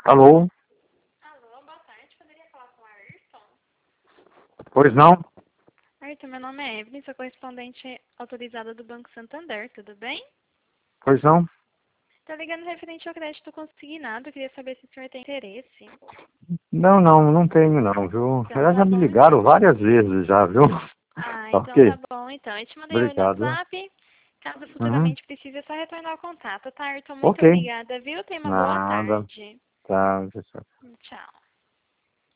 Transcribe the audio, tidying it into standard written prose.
Alô? Alô, boa tarde. Poderia falar com o Ayrton? Pois não? Ayrton, meu nome é Evelyn, sou correspondente autorizada do Banco Santander, tudo bem? Pois não? Estou ligando referente ao crédito consignado, queria saber se o senhor tem interesse. Não tenho não, viu? Então Aliás, tá já me bom. ligaram várias vezes já, viu? Ah, Tá então ok? tá bom, então. Eu te mandei um no Obrigado. WhatsApp. Caso Uhum. futuramente precise, é só retornar o contato, tá, Ayrton? Muito Ok. obrigada, viu? Tenha uma boa Nada. tarde. Tá, pessoal. Tchau.